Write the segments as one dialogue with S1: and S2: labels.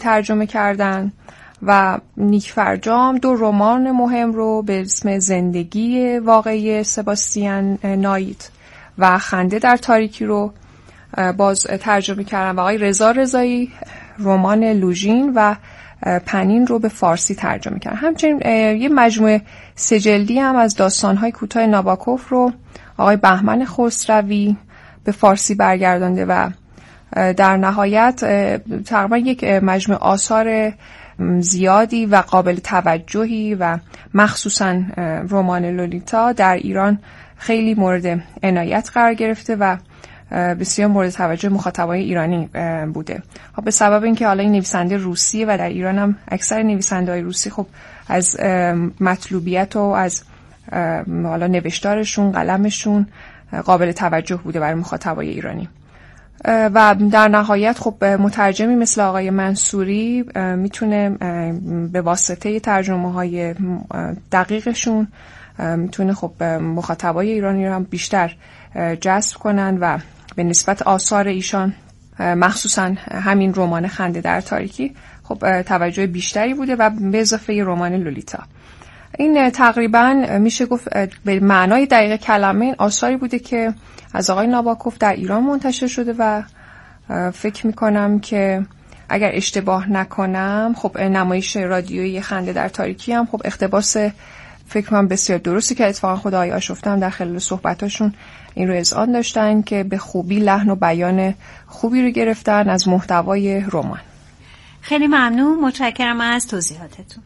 S1: ترجمه کردن و نیک فرجام 2 رمان مهم رو به اسم زندگی واقعی سباستیان نایت و خنده در تاریکی رو باز ترجمه کردن و آقای رضا رضایی رمان لوژین و پنین رو به فارسی ترجمه کردن. همچنین یه مجموعه 3 جلدی هم از داستان‌های کوتاه ناباکوف رو آقای بهمن خسروی به فارسی برگردانده و در نهایت تقریبا یک مجموعه آثار زیادی و قابل توجهی و مخصوصا رمان لولیتا در ایران خیلی مورد عنایت قرار گرفته و بسیار مورد توجه مخاطبای ایرانی بوده. به سبب اینکه حالا این نویسنده روسیه و در ایران هم اکثر نویسنده‌های روسی خب از مطلوبیت و از حالا نوشتارشون، قلمشون قابل توجه بوده برای مخاطبای ایرانی. و در نهایت خب مترجمی مثل آقای منصوری میتونه به واسطه ترجمه‌های دقیقشون میتونه خب مخاطبای ایرانی رو هم بیشتر جذب کنن و به نسبت آثار ایشان مخصوصا همین رمان خنده در تاریکی خب توجه بیشتری بوده و به اضافه رمان لولیتا. این تقریبا میشه گفت به معنای دقیق کلمه این آثاری بوده که از آقای ناباکوف در ایران منتشر شده و فکر میکنم که اگر اشتباه نکنم خب نمایش رادیویی خنده در تاریکی هم خب اقتباس فکر کنم بسیار درستی که اتفاقا خود آقای آشفته هم در خلال صحبتاشون این رو اذعان داشتن که به خوبی لحن و بیان خوبی رو گرفتن از محتوای رمان.
S2: خیلی ممنون، متشکرم از توضیحاتتون.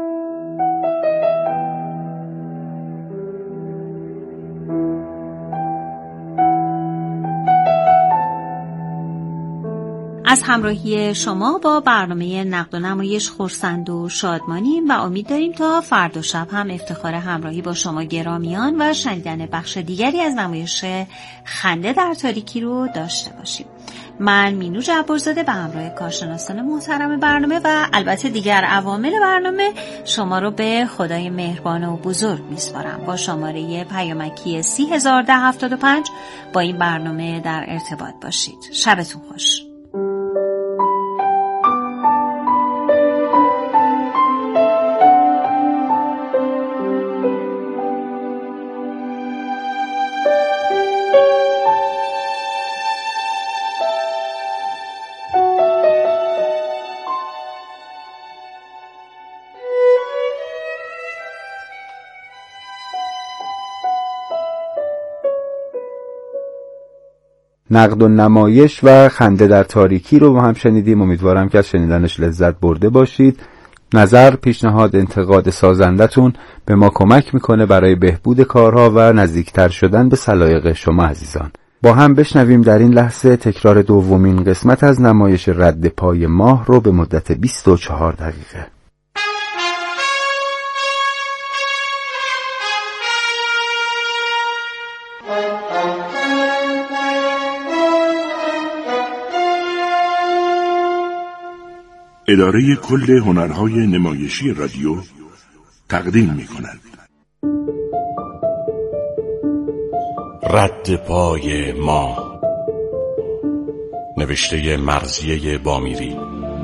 S2: از همراهی شما با برنامه نقد و نمایش خرسند و شادمانیم و امید داریم تا فردا شب هم افتخار همراهی با شما گرامیان و شنیدن بخش دیگری از نمایش خنده در تاریکی رو داشته باشیم. من مینو جبارزاده به همراه کارشناسان محترم برنامه و البته دیگر عوامل برنامه شما رو به خدای مهربان و بزرگ میسپارم. با شماره پیامکی 301075 با این برنامه در ارتباط باشید. شبتون خوش.
S3: نقد و نمایش و خنده در تاریکی رو با هم شنیدیم. امیدوارم که از شنیدنش لذت برده باشید. نظر، پیشنهاد، انتقاد سازندتون به ما کمک میکنه برای بهبود کارها و نزدیکتر شدن به سلایق شما عزیزان. با هم بشنویم در این لحظه تکرار دومین قسمت از نمایش رد پای ماه رو به مدت 24 دقیقه.
S4: اداره کل هنرهای نمایشی رادیو تقدیم می‌کند. رد پای ماه، نوشته مرضیه بامیری،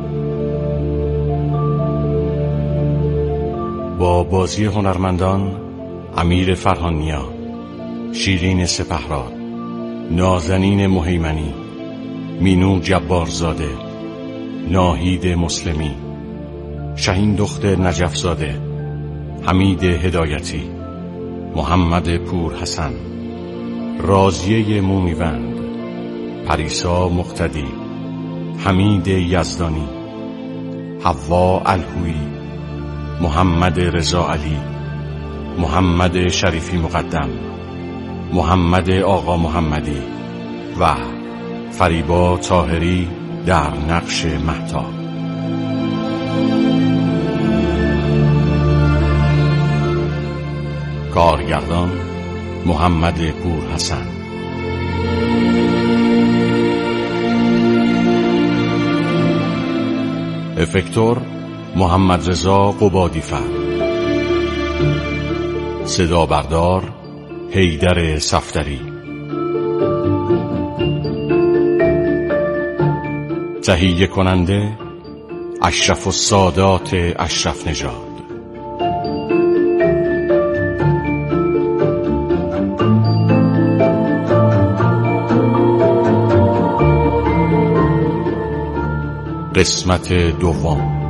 S4: با بازی هنرمندان امیر فرهانیا، شیرین سپهراد، نازنین مهیمنی، مینو جبارزاده، ناهید مسلمی، شهین دختر نجفزاده، حمید هدایتی، محمد پور حسن، راضیه مومیوند، پریسا مقتدی، حمید یزدانی، حوا الهویی، محمد رضا علی، محمد شریفی مقدم، محمد آقا محمدی و فریبا طاهری در نقش مهتاب. کارگردان محمد پور حسن. افکتور محمد رضا قبادیفر. صدا بردار حیدر صفدری. تهیه کننده
S5: اشرف السادات اشرف نژاد. قسمت دوم.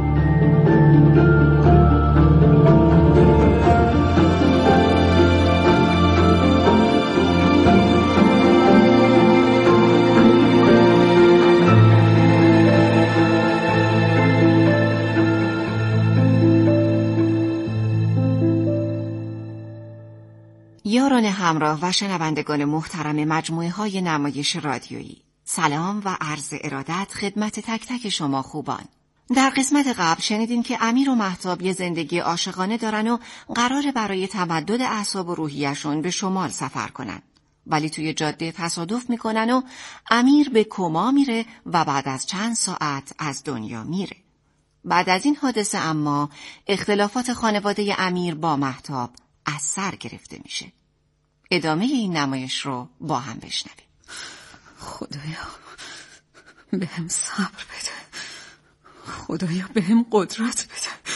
S6: یاران همراه و شنوندگان محترم مجموعه های نمایش رادیویی، سلام و عرض ارادت خدمت تک تک شما خوبان. در قسمت قبل شنیدیم که امیر و مهتاب یه زندگی عاشقانه دارن و قراره برای تمدد اعصاب و روحیشون به شمال سفر کنن. ولی توی جاده تصادف میکنن و امیر به کما میره و بعد از چند ساعت از دنیا میره. بعد از این حادثه اما اختلافات خانواده امیر با مهتاب از سر گرفته میشه. ادامه این نمایش رو با هم بشنویم.
S7: خدایا بهم صبر بده، خدایا بهم قدرت بده.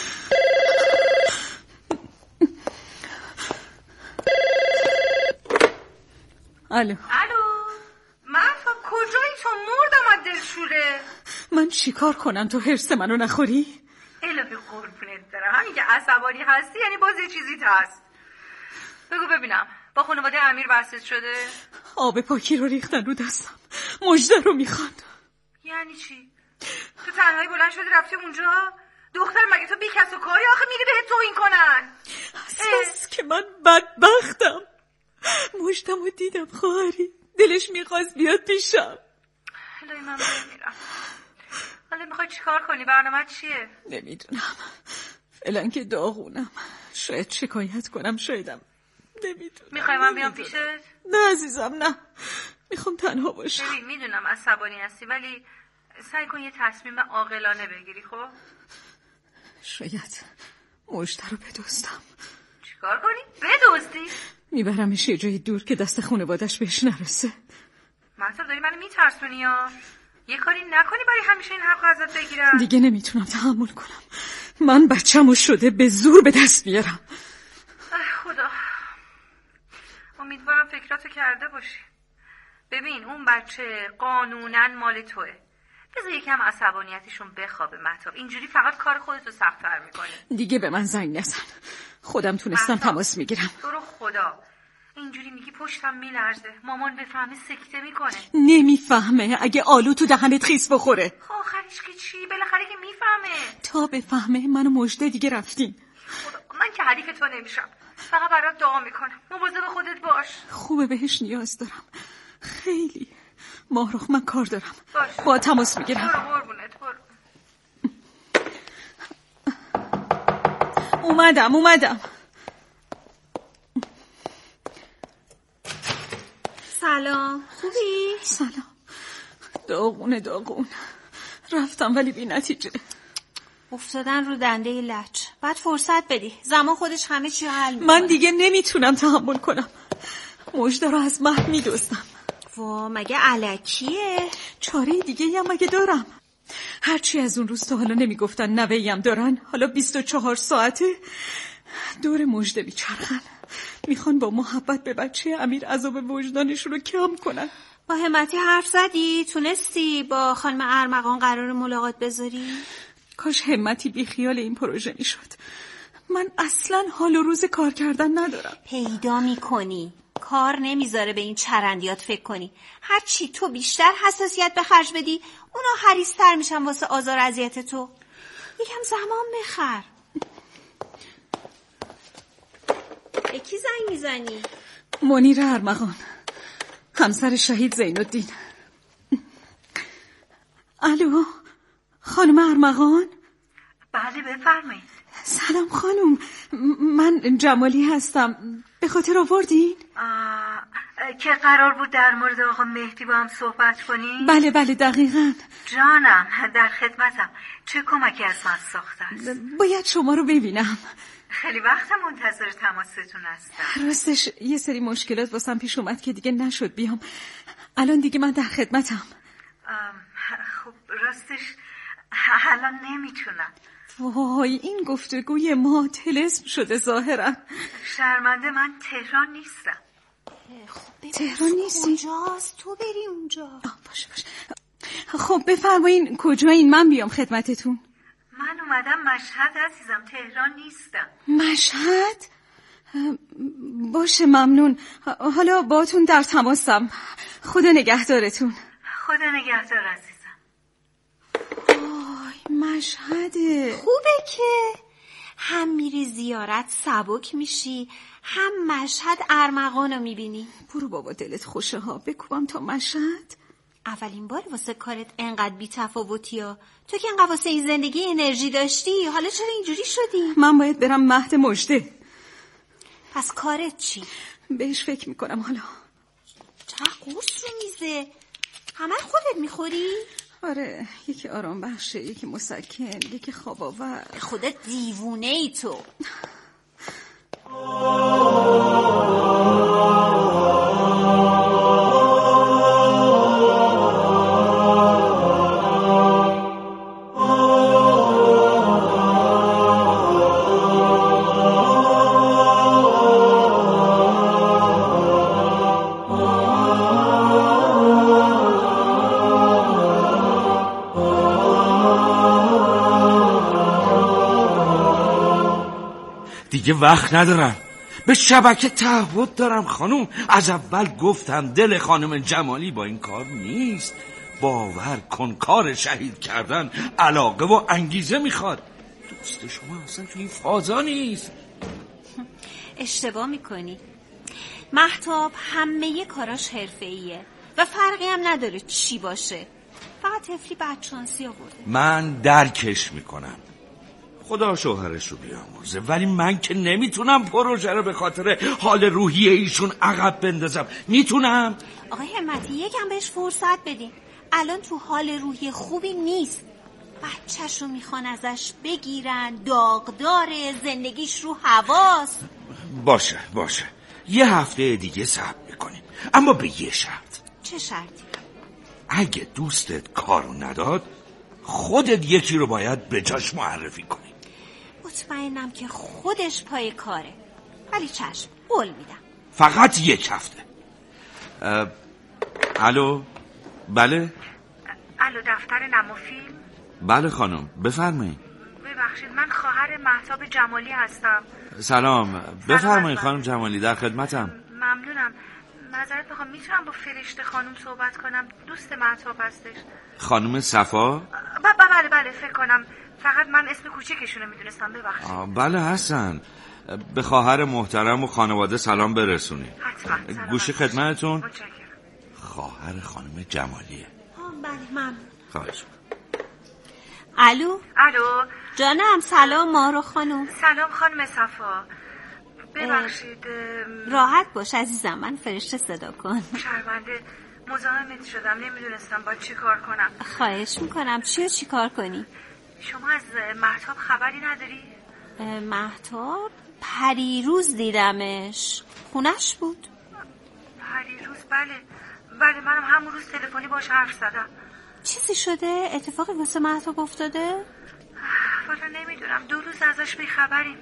S7: الو
S8: مهتاب کجایی تو؟ مردم از دلشوره.
S7: من چیکار کنم تو حرص منو نخوری؟
S8: الهی قربونت برم، همین که عصبانی هستی یعنی باز یه چیزی هست. بگو ببینم با خانواده امیر بحثت شده؟
S7: آب پاکی رو ریختن رو دستم، مژده رو میخوان.
S8: یعنی چی؟ تو تنهایی بلند شدی رفتی اونجا؟ دختر مگه تو بی کس و کاری آخه میری بهت توهین کنن؟
S7: اساس که من بدبختم. مژدم رو دیدم خواهری، دلش میخواست بیاد پیشم.
S8: الهی من میرم. حالا میخوای چیکار کنی؟ برنامه چیه؟
S7: نمیدونم، فعلا که داغونم. شاید شکایت کنم، شایدم نمیدونم.
S8: میخوای من بیام پیشت؟
S7: نه عزیزم نه، میخوام تنها باشم.
S8: ببین میدونم عصبانی هستی ولی سعی کن یه تصمیم عاقلانه بگیری. خب
S7: شاید مژده رو بدزدم.
S8: چیکار کنی؟ بدزدی؟
S7: میبرمش یه جای دور که دست خانوادش بهش نرسه.
S8: مهتاب داری منو میترسونی یا یه کاری نکنی برای همیشه این حق ازت بگیرم؟
S7: دیگه نمیتونم تحمل کنم. من بچه‌مو شده به زور به دست بیارم.
S8: خدا، امیدوارم فکراتو کرده باشی. ببین اون بچه قانوناً مال توه. بذار یکم عصبانیتشون بخوابه مهتاب. اینجوری فقط کار خودتو سخت‌تر میکنی.
S7: دیگه به من زنگ نزن، خودم تونستم تماس میگیرم.
S8: تو رو خدا اینجوری میگی پشتم میلرزه. مامان بفهمه سکته میکنه.
S7: نمیفهمه، اگه آلو تو دهنت خیس بخوره.
S8: آخرش که چی؟ بالاخره که میفهمه.
S7: تا بفهمه من و مژده دیگه رفتیم.
S8: خدا من که حریف تو نمیشم، فقط برات دعا میکنم. مواظب خودت باش.
S7: خوبه، بهش نیاز دارم خیلی. ماهرخ من کار دارم،
S8: باش.
S7: با تماس میگیرم.
S8: برو قربونت برو.
S7: اومدم.
S2: سلام، خوبی؟
S7: سلام. داغون رفتم ولی بی نتیجه.
S2: افتادن رو دنده لج. بعد فرصت بدی، زمان خودش همه چی حل میکنه.
S7: من دیگه نمیتونم تحمل کنم. مژده رو از مهد میدزدم.
S2: وا مگه الکیه؟
S7: چاره دیگه هم مگه دارم؟ هرچی از اون روز تا حالا نمیگفتن نوه‌ایم دارن، حالا 24 ساعته دور مژده میچرخن. میخوان با محبت به بچه امیر عذاب وجدانش رو کم کنن.
S2: با همتی حرف زدی؟ تونستی با خانم ارمغان قرار ملاقات بذاری؟
S7: کاش همتی بی خیال این پروژه میشد. من اصلا حال و روز کار کردن ندارم.
S2: پیدا میکنی، کار نمیذاره به این چرندیات فکر کنی. هرچی تو بیشتر حساسیت به خرج بدی اونا حریص‌تر میشن واسه آزار اذیت تو. یکم زمان بخر. به کی زنگ میزنی؟
S7: منیر ارمغان، همسر شهید زین‌الدین. الو خانم ارمغان؟
S8: بله بفرمایید.
S7: سلام خانم، من جمالی هستم. به خاطر آوردین؟
S8: که قرار بود در مورد آقا مهدی با هم صحبت کنیم؟
S7: بله دقیقاً.
S8: جانم در خدمتم. چه کمکی از من ساخته است؟
S7: باید شما رو ببینم.
S8: خیلی وقت منتظر تماستون هستم.
S7: راستش یه سری مشکلات واسم پیش اومد که دیگه نشد بیام. الان دیگه من در خدمتم.
S8: خب راستش الان نمیتونم.
S7: وای این گفتگوی ما طلسم شده ظاهرا.
S8: شرمنده، من تهران نیستم.
S7: تهران نیستی؟
S2: اونجاست، تو بری اونجا.
S7: باشه. خب بفرمایین کجایین من بیام خدمتتون؟
S8: من اومدم مشهد عزیزم، تهران نیستم.
S7: مشهد؟ باشه ممنون. حالا باتون در تماسم. خدا نگهدارتون.
S8: خدا نگهدار عزیزم.
S7: مشهده
S2: خوبه که هم میری زیارت سبک میشی، هم مشهد ارمغانو میبینی.
S7: برو بابا دلت خوشه ها، بکوبم تا مشهد.
S2: اولین بار واسه کارت انقدر بی تفاوتی ها. تو که انقدر واسه این زندگی انرژی داشتی، حالا چرا اینجوری شدی؟
S7: من باید برم مهد مژده.
S2: پس کارت چی؟
S7: بهش فکر میکنم حالا.
S2: چرا قرص رو میزه؟ همه خودت میخوری؟
S7: آره، یکی آرام بخشه، یکی مسکن، یکی خواب آور.
S2: خودت دیوونه ای تو.
S9: دیگه وقت ندارم، به شبکه تعهد دارم خانم. از اول گفتم دل خانم جمالی با این کار نیست. باور کن کار شهید کردن علاقه و انگیزه میخواد. دوست شما اصلا تو این فازا نیست.
S2: اشتباه میکنی. مهتاب همه کاراش حرفه‌ایه و فرقی هم نداره چی باشه. فقط طفلی بدشانسی آورده.
S9: من درکش میکنم، خدا شوهرش رو بیامرزه، ولی من که نمیتونم پروژه رو به خاطر حال روحی ایشون عقب بندازم. میتونم؟
S2: آقای همتی یکم بهش فرصت بدین. الان تو حال روحی خوبی نیست. بچه‌ش رو میخوان ازش بگیرن، داغداره، زندگیش رو هواست.
S9: باشه یه هفته دیگه صبر میکنیم، اما به یه شرط.
S2: چه شرطی؟
S9: اگه دوستت کارو نداد خودت یکی رو باید به جاش معرفی کنی.
S2: مطمئنم که خودش پای کاره، ولی چشم، قول میدم.
S9: فقط یک هفته. الو؟ بله؟
S8: الو، دفتر نما فیلم؟
S9: بله خانم، بفرمایید.
S8: ببخشید، من خواهر مهتاب جمالی هستم.
S9: سلام، بفرمایید خانم جمالی، در خدمتم.
S8: ممنونم. معذرت میخوام، میتونم با فرشته خانم صحبت کنم؟ دوست مهتاب هستش.
S9: خانم صفا؟
S8: بله فکر کنم. فقط من اسم کوچیکشونو میدونستم، ببخشید.
S9: بله هستن. به خواهر محترم و خانواده سلام برسونید.
S8: حتما.
S9: گوشی خدمتتون.
S8: متشکرم.
S9: خواهر خانم جمالیه.
S2: بله ممنون.
S9: خواهش.
S2: الو جانم، سلام مارو خانم.
S8: سلام خانم صفا. ببخشید.
S2: راحت باش عزیزم، من فرشته صدا کن.
S8: شرمنده، مزاحمت شدم، نمیدونستم باید چی کار کنم.
S2: خواهش میکنم. چی کار کنی؟
S8: شما از مهتاب خبری نداری؟
S2: مهتاب پریروز دیدمش، خونش بود.
S8: پریروز؟ بله منم همون روز تلفنی باش حرف زدم.
S2: چیزی شده؟ اتفاقی واسه مهتاب افتاده؟
S8: والا نمیدونم، 2 روز ازش بیخبریم.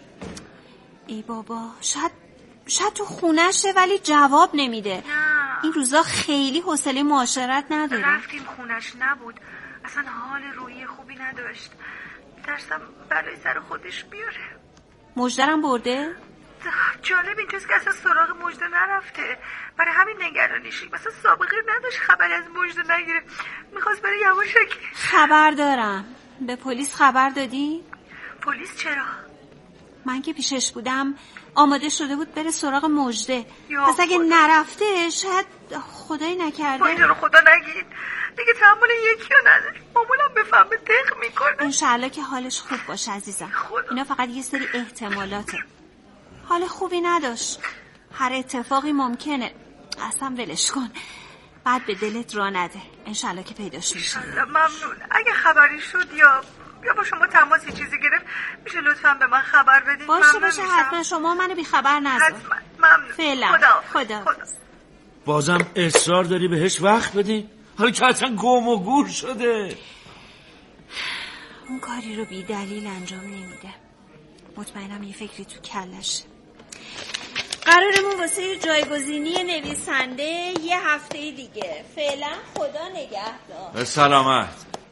S2: ای بابا، شاید تو خونشه ولی جواب نمیده.
S8: نه،
S2: این روزا خیلی حوصله معاشرت نداره.
S8: رفتیم خونش، نبود، اصلا حال روحی خوبی نداشت. میترسم برای سر خودش بیاره.
S2: مژده‌رم برده؟
S8: جالب اینجاست که اصلا سراغ مژده نرفته، برای همین نگرانیشی. مثلا سابقه نداشت خبری از مژده نگیره، میخواست برای یواشکی.
S2: خبر دارم. به پلیس خبر دادی؟
S8: پلیس چرا؟
S2: من که پیشش بودم آماده شده بود بره سراغ مژده. پس اگه
S8: خدا.
S2: نرفته شاید خدایی نکرده.
S8: پایین رو خدا نگید دیگه، تحمل یکی رو نداری. معمولا بفهمه دق میکنه.
S2: انشالله که حالش خوب باشه عزیزم. اینا فقط یه سری احتمالاته. حال خوبی نداشت، هر اتفاقی ممکنه. اصلا ولش کن، بعد به دلت را نده. انشالله که پیداش میشه.
S8: ممنون. اگه خبری شد یا با شما تماسی چیزی گرفت، میشه لطفا به من خبر بدین؟
S2: باشه حتما، شما منو بی خبر نذار.
S8: حتما. ممنون.
S2: فعلا خدا.
S9: بازم اصرار داری بهش وقت بدی؟ حالا که اصلا گم و گور شده.
S2: اون کاری رو بی دلیل انجام نمیده. مطمئنم یه فکری تو کلشه. قرارمون واسه جایگزینی نویسنده یه هفته دیگه. فعلا خدا نگهدار.
S9: به سلامت.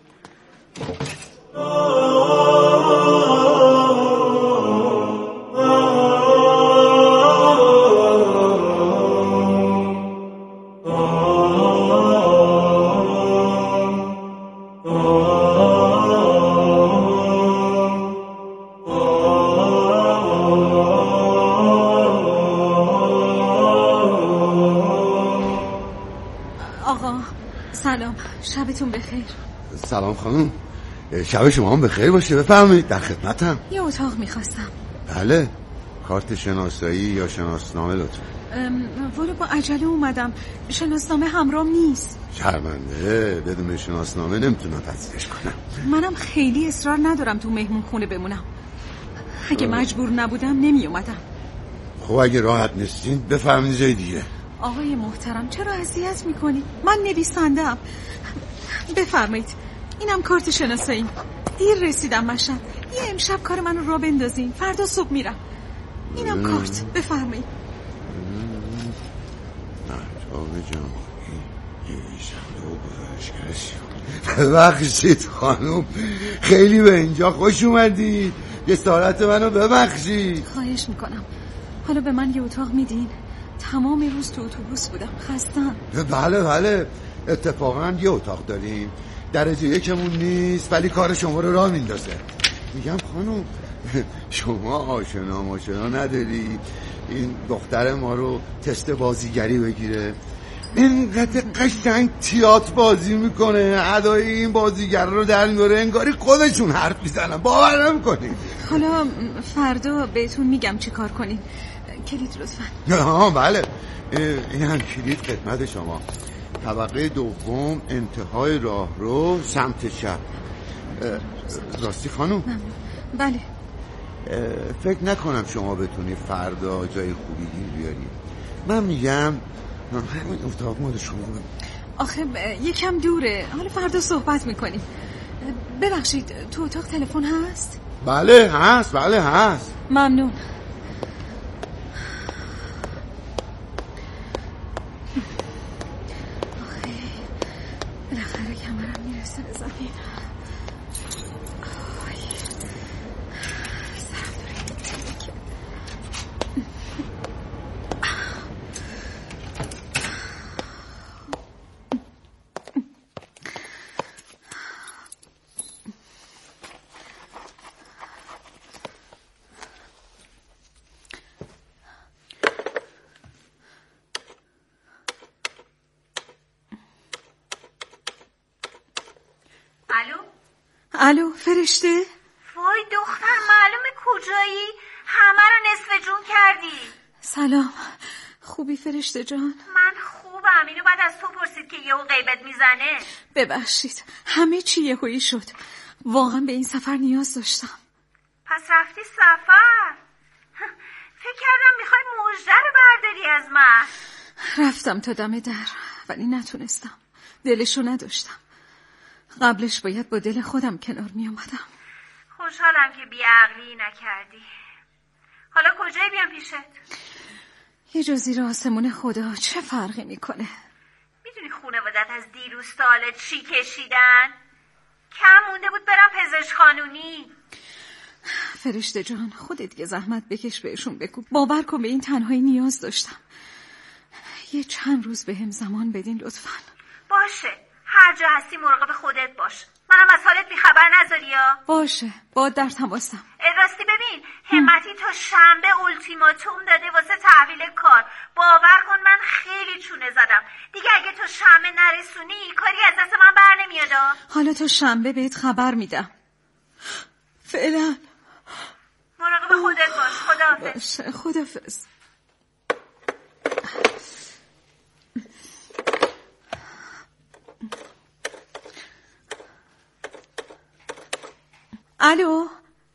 S7: شبتون بخیر.
S10: سلام خانم، شب شما هم بخیر باشه. بفرمایید، در خدمتم.
S7: یه اتاق میخواستم.
S10: بله، کارت شناسایی یا شناسنامه لطفا.
S7: والا با عجله اومدم، شناسنامه همراهم نیست.
S10: شرمنده، بدون شناسنامه نمیتونم تصدیقش کنم.
S7: منم خیلی اصرار ندارم تو مهمون خونه بمونم. اگه مجبور نبودم نمی اومدم.
S10: خب اگه راحت نیستین بفرمایید جای دیگه.
S7: آقای محترم چرا اذیت میکنی؟ من نویسنده‌ام. بفرمایید، اینم کارت شناسایی. دیر رسیدم مشهد. یه امشب کار منو را بندازین، فردا صبح میرم. اینم کارت، بفرمایید.
S10: ببخشید خانم، خیلی به اینجا خوش اومدید. جسارت منو ببخشید.
S7: خواهش میکنم. حالا به من یه اتاق میدین؟ تمام روز تو اتوبوس بودم، خستم.
S10: بله، اتفاقا یه اتاق داریم، درجه یکمون نیست ولی کار شما رو راه میندازه. میگم خانم، شما آشنا نداری این دختر ما رو تست بازیگری بگیره؟ اینقدر قشنگ تئاتر بازی میکنه، ادای این بازیگر رو در میاره، انگاری خودشون حرف میزنن. باور نمیکنی.
S7: حالا فردا بهتون میگم چی کار کنین. کلید لطفا.
S10: بله، این هم کلید خدمت شما. طبقه دوم، انتهای راهرو، سمت چپ. راستی خانم؟
S7: بله.
S10: فکر نکنم شما بتونی فردا جای خوبی گیر بیاری. من میگم همین اتاق مال شما.
S7: آخه یکم دوره، حالا فردا صحبت میکنیم. ببخشید، تو اتاق تلفن هست؟
S10: بله هست.
S7: ممنون. بالاخره کمرم میرسه به زمین. الو فرشته؟
S8: وای دختر، معلومه کجایی؟ همه رو نصف جون کردی.
S7: سلام، خوبی فرشته جان؟
S8: من خوبم. اینو بعد از تو پرسید که یهو غیبت میزنه.
S7: ببخشید، همه چی یهویی شد. واقعا به این سفر نیاز داشتم.
S8: پس رفتی سفر؟ فکر کردم میخوای مژده رو برداری از من.
S7: رفتم تا دم در ولی نتونستم. دلشو نداشتم. قبلش باید با دل خودم کنار می اومدم.
S8: خوشحالم که بیعقلی نکردی. حالا کجایی بیام پیشت؟
S7: یه جا زیر آسمون خدا چه فرقی میکنه؟
S8: میدونی خانوادت از دیروز ساله چی کشیدن؟ کم مونده بود برم پزشک قانونی.
S7: فرشته جان، خودت که زحمت بکش بهشون بگو. باور کن به این تنهایی نیاز داشتم. یه چند روز بهم زمان بدین لطفاً.
S8: باشه، هر جا هستی مراقب خودت باش. منم از حالت بیخبر نذاری یا؟
S7: باشه، با در تماسم.
S8: راستی ببین، همتی تا شنبه التیماتوم داده واسه تحویل کار. باور کن من خیلی چونه زدم. دیگه اگه تا شنبه نرسونی کاری از دست من بر نمیاد.
S7: حالا تا شنبه بهت خبر میدم. فعلا
S8: مراقب خودت باش. خداحافظ.
S7: باشه، خداحافظ. الو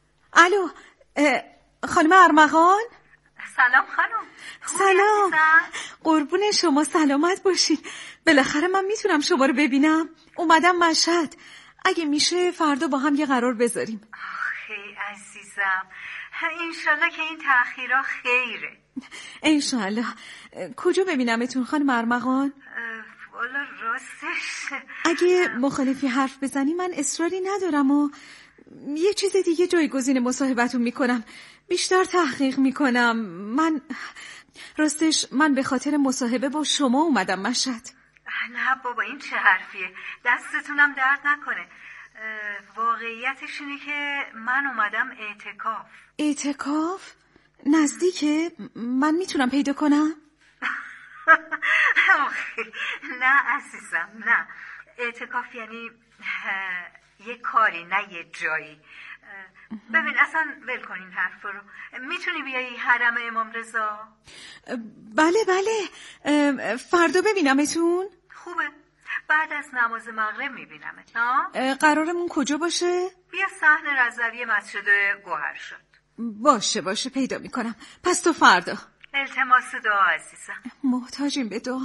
S7: خانم ارمغان؟
S8: سلام خانم.
S7: سلام. قربون شما، سلامت باشین. بالاخره من میتونم شما رو ببینم. اومدم مشهد. اگه میشه فردا با هم یه قرار بذاریم.
S8: آخی عزیزم، انشالله که این تأخیرها خیره.
S7: انشالله. کجا ببینمتون خانم ارمغان؟
S8: والا راستش
S7: اگه مخالفی حرف بزنی من اصراری ندارم و یه چیز دیگه جایگزین مصاحبتون میکنم. بیشتر تحقیق میکنم. راستش من به خاطر مصاحبه با شما اومدم مشهد.
S8: نه بابا این چه حرفیه؟ دستتونم درد نکنه. واقعیتش اینه که من اومدم اعتکاف.
S7: اعتکاف؟ نزدیکه؟ من میتونم پیدا کنم؟
S8: نه عزیزم نه. اعتکاف یعنی یه کاری نه یه جایی. ببین اصلا ول کن این حرف رو. میتونی بیایی حرم امام رضا؟
S7: بله فردا ببینمتون؟
S8: خوبه، بعد از نماز مغرب میبینمت.
S7: قرارمون کجا باشه؟
S8: بیا صحن رضوی مسجد گوهرشاد.
S7: باشه پیدا میکنم. پس تو فردا.
S8: التماس دعا عزیزم.
S7: محتاجیم به دعا.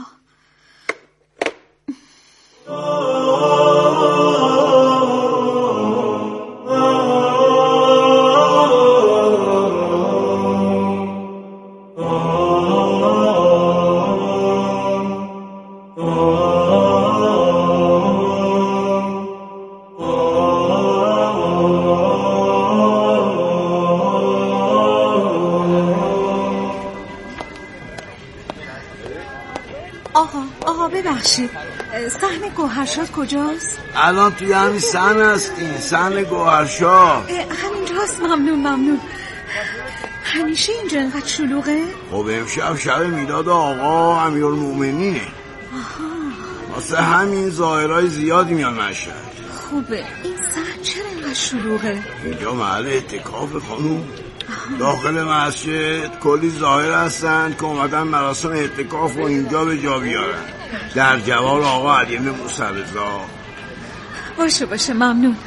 S7: آقا ببخشید، صحن گوهرشاد کجاست؟
S9: الان توی همین صحن هستین، صحن گوهرشاد.
S7: همینجاست. ممنون. همیشه اینجا انقدر شلوغه؟
S9: خب امشب شب میلاد آقا امیرالمومنینه. واسه همین ظاهرای زیادی میان مشهد.
S7: خوبه. این صحن چرا انقدر شلوغه؟
S9: اینجا محل اعتکاف خانوم. داخل مسجد کلی ظاهر هستن که اومدن مراسم اعتکاف رو اینجا به جا بیارن در جوار آقا علی موسی رضا.
S7: باشه ممنون.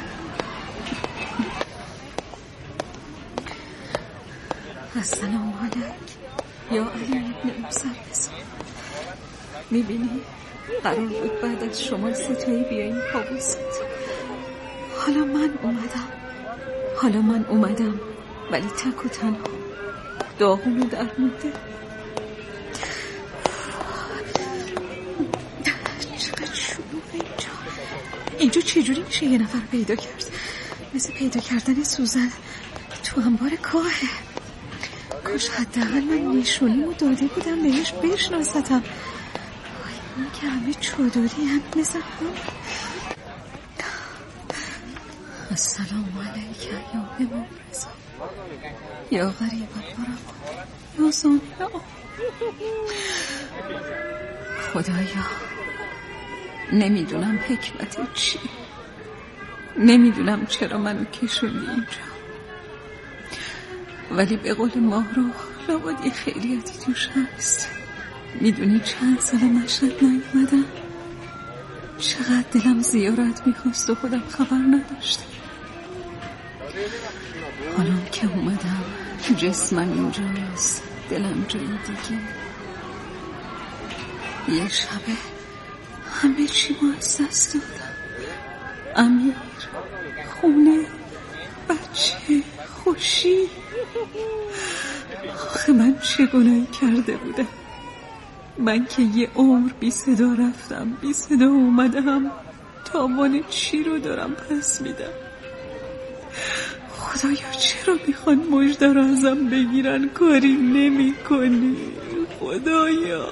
S7: السلام علیک یا علی موسی رضا. میبینی قرار بود بعد از شما ستایی بیاییم کابوست. حالا من اومدم ولی تک و تنها داغونو در مونده. چقدر شلوغه اینجا چجوری میشه یه نفر پیدا کرد؟ مثل پیدا کردن سوزن تو انبار کاهه. کاش حداقل من نشونیمو داده بودم بهش بشناستم. این که همه چادری هم مثل هم. السلام علیک یا امام رضا یا غریب البرم یا سامع. خدایا نمیدونم حکمت چی، نمیدونم چرا منو کشوندی اینجا، ولی به قول ماهرو لابد یه خیریتی توش هست. میدونی چند سال مشهد نیومدم، چقدر دلم زیارت میخواست و خودم خبر نداشتم. حالا که اومدم جسمم اینجاست، دلم جای دیگه. یه شبه همه چی ما از دست دادم. امیر، خونه، بچه، خوشی. آخه من چه گناهی کرده بودم؟ من که یه عمر بی صدا رفتم، بی صدا اومدم، تاوان چی رو دارم پس میدم؟ خدایا چرا میخوان مژده رو ازم بگیرن، کاری نمی کنی؟ خدایا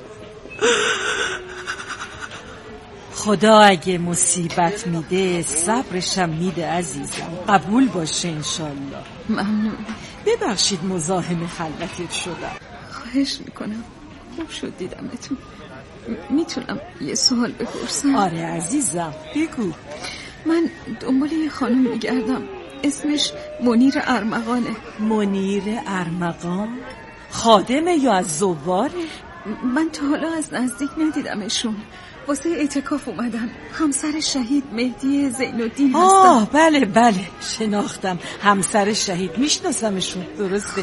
S11: خدا اگه مصیبت میده صبرشم میده عزیزم. قبول باشه انشالله.
S7: ممنون.
S11: ببخشید مزاحم خلوتت شدم.
S7: خواهش میکنم، خوب شد دیدمتون. میتونم یه سوال بپرسم؟
S11: آره عزیزم بگو.
S7: من دنبال یه خانم میگردم، اسمش منیر ارمغانه.
S11: منیر ارمغان؟ خادمه یا از زواره؟
S7: من تا حالا از نزدیک ندیدمشون. واسه اعتکاف اومدن. همسر شهید مهدی زین‌الدین هستن.
S11: بله شناختم. همسر شهید میشناسمشون. درسته.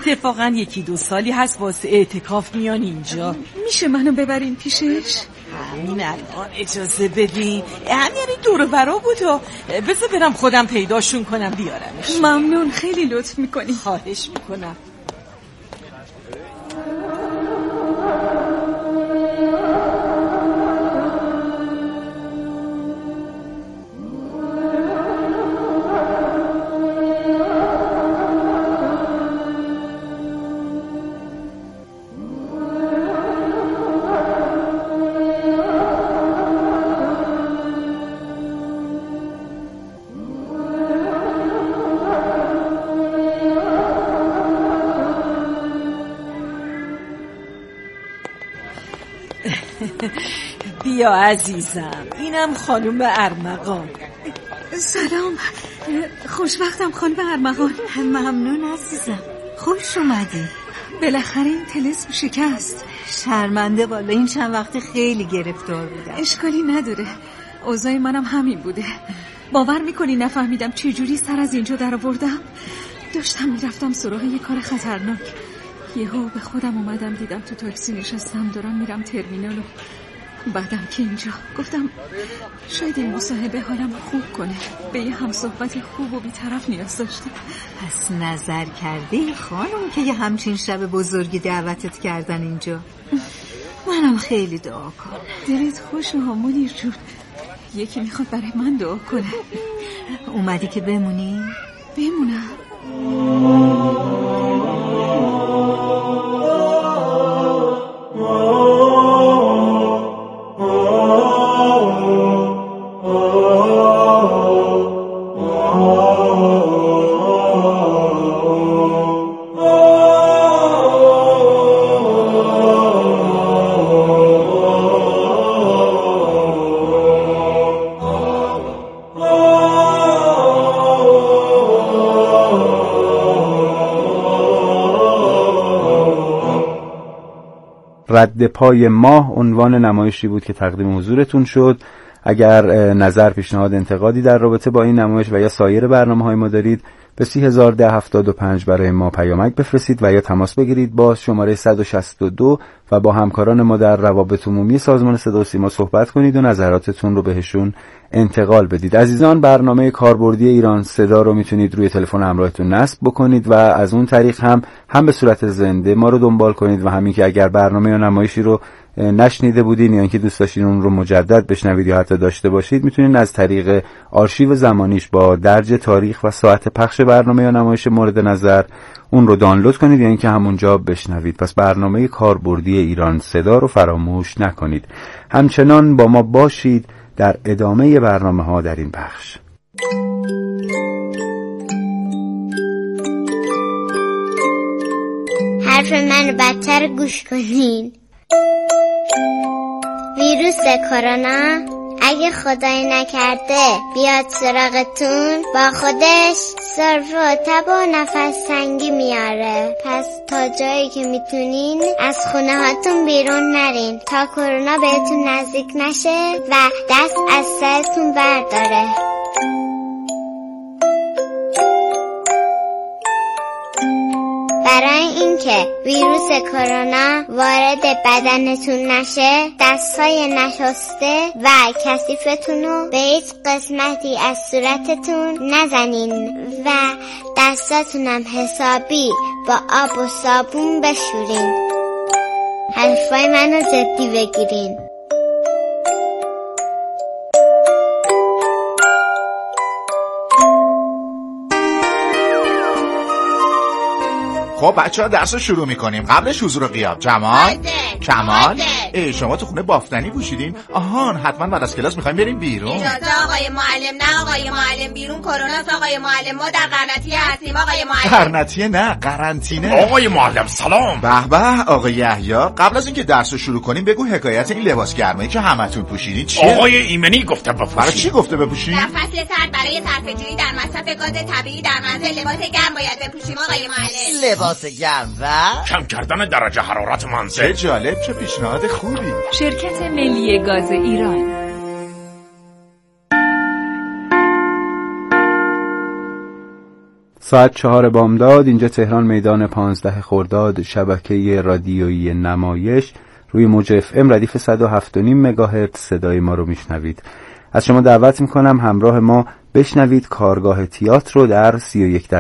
S11: اتفاقا 1-2 سالی هست واسه اعتکاف میان اینجا.
S7: میشه منو ببرین پیشش؟
S11: همین الان اجازه بدین. همین دور و برا بود و بذار برم خودم پیداشون کنم بیارمش.
S7: ممنون، خیلی لطف میکنی.
S11: خواهش میکنم. بیا عزیزم، اینم خانم ارمغان.
S7: سلام، خوشوقتم خانم ارمغان.
S8: ممنون عزیزم، خوش اومدی.
S7: بالاخره این طلسم شکست.
S8: شرمنده والا، این چند وقت خیلی گرفتار بودم.
S7: اشکالی نداره، اوضاع منم همین بوده. باور میکنی نفهمیدم چجوری سر از اینجا در آوردم. داشتم میرفتم سراغ یه کار خطرناک. یهو به خودم اومدم، دیدم تو تاکسی نشستم دارم میرم ترمینال. بعدم که اینجا گفتم شاید این مصاحبه حالم خوب کنه. به یه همصحبت خوب و بی‌طرف نیاز داشتم.
S8: پس نظر کردی خانم که یه همچین شب بزرگی دعوتت کردن اینجا؟ منم خیلی دعا کن.
S7: دلت خوش منیر جون. یکی میخواد برای من دعا کنه.
S8: اومدی که بمونی؟
S7: بمونم.
S3: رد پای ماه عنوان نمایشی بود که تقدیم حضورتون شد. اگر نظر، پیشنهاد، انتقادی در رابطه با این نمایش و یا سایر برنامه‌های ما دارید به 301075 برای ما پیامک بفرستید و یا تماس بگیرید با شماره 162 و با همکاران ما در روابط عمومی سازمان صدا و سیما صحبت کنید و نظراتتون رو بهشون انتقال بدید. عزیزان، برنامه کاربردی ایران صدا رو میتونید روی تلفن همراهتون نصب بکنید و از اون طریق هم به صورت زنده ما رو دنبال کنید و همین که اگر برنامه یا نمایشی رو نشنیده بودین یا اینکه دوست داشتین اون رو مجدد بشنوید یا حتی داشته باشید، میتونید از طریق آرشیو زمانیش با درج تاریخ و ساعت پخش برنامه یا نمایش مورد نظر اون رو دانلود کنید یا اینکه همونجا بشنوید. پس برنامه کاربردی ایران صدا رو فراموش نکنید. همچنان با ما باشید در ادامه برنامه‌ها در این بخش.
S12: حرف من بدتر گوش کنین. ویروس کرونا اگه خدای نکرده بیاد سراغتون، با خودش سرفه و تب و نفس تنگی میاره. پس تا جایی که میتونین از خونه هاتون بیرون نرین تا کرونا بهتون نزدیک نشه و دست از سرتون برداره. برای اینکه ویروس کرونا وارد بدنتون نشه، دستای نشسته و کثیفتون رو به هیچ قسمتی از صورتتون نزنین و دستاتونم حسابی با آب و صابون بشورین. حرفای منو جدی بگیرین.
S13: خب بچه‌ها درس رو شروع می‌کنیم. قبلش حضور غیاب. جمال، کمال، شما تو خونه بافتنی پوشیدین؟ آهان، حتما بعد از کلاس می‌خوایم بریم بیرون.
S14: اجازه آقای معلم. نه آقای معلم، بیرون کروناست آقای معلم. ما در قرنطینه هستیم آقای معلم.
S13: قرنطینه نه، قرنطینه.
S5: آقای معلم سلام.
S13: به به آقای یحیی، قبل از اینکه درس رو شروع کنیم بگو حکایت این لباس گرمایی که همتون پوشیدین چیه؟
S5: آقای ایمنی گفته بپوشید.
S13: برای چی گفته بپوشید؟
S14: در فصل سرد برای صرفه‌جویی در مصرف گاز طبیعی در منزل لباس گرم باید بپوشیم آقای معلم.
S15: لباس گرم و
S5: کم کردن درجه حرارت منزل.
S13: چه جالب، چه پیشنهاد خوبی.
S16: شرکت ملی گاز ایران.
S3: ساعت 4 بامداد، اینجا تهران، میدان 15 خرداد، شبکه رادیویی نمایش روی موج FM ردیف 107.5 مگاهرتز صدای ما رو میشنوید. از شما دعوت میکنم همراه ما بشنوید کارگاه تئاتر رو در 31